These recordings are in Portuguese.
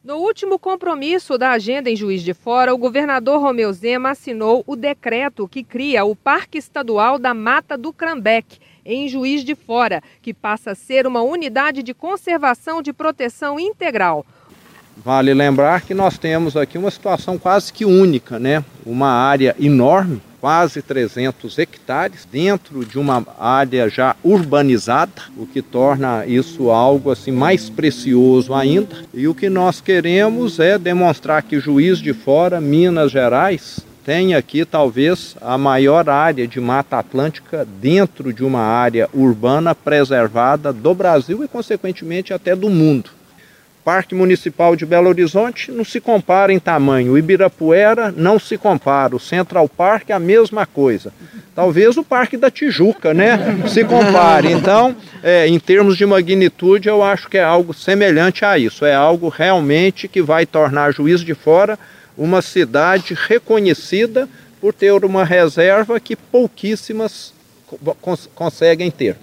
No último compromisso da agenda em Juiz de Fora, o governador Romeu Zema assinou o decreto que cria o Parque Estadual da Mata do Crambeque, em Juiz de Fora, que passa a ser uma unidade de conservação de proteção integral. Vale lembrar que nós temos aqui uma situação quase que única, né? Uma área enorme, quase 300 hectares, dentro de uma área já urbanizada, o que torna isso algo assim mais precioso ainda. E o que nós queremos é demonstrar que Juiz de Fora, Minas Gerais, tem aqui talvez a maior área de Mata Atlântica dentro de uma área urbana preservada do Brasil e, consequentemente, até do mundo. Parque Municipal de Belo Horizonte não se compara em tamanho, o Ibirapuera não se compara, o Central Park é a mesma coisa. Talvez o Parque da Tijuca, né, se compare. Então, em termos de magnitude, eu acho que é algo semelhante a isso. É algo realmente que vai tornar Juiz de Fora uma cidade reconhecida por ter uma reserva que pouquíssimas conseguem ter.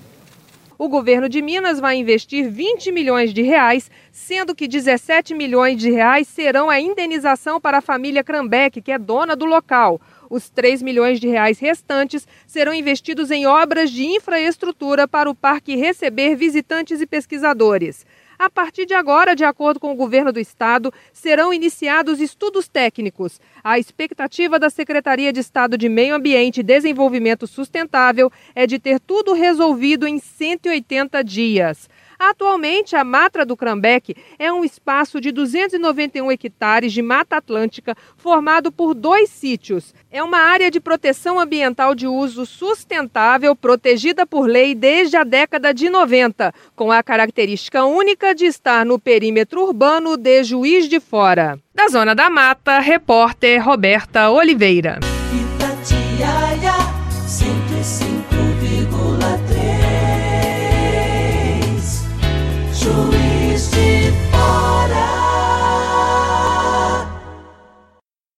O governo de Minas vai investir 20 milhões de reais, sendo que 17 milhões de reais serão a indenização para a família Crambeque, que é dona do local. Os 3 milhões de reais restantes serão investidos em obras de infraestrutura para o parque receber visitantes e pesquisadores. A partir de agora, de acordo com o governo do estado, serão iniciados estudos técnicos. A expectativa da Secretaria de Estado de Meio Ambiente e Desenvolvimento Sustentável é de ter tudo resolvido em 180 dias. Atualmente, a Mata do Crambeque é um espaço de 291 hectares de Mata Atlântica formado por 2 sítios. É uma área de proteção ambiental de uso sustentável, protegida por lei desde a década de 90, com a característica única de estar no perímetro urbano de Juiz de Fora. Da Zona da Mata, repórter Roberta Oliveira.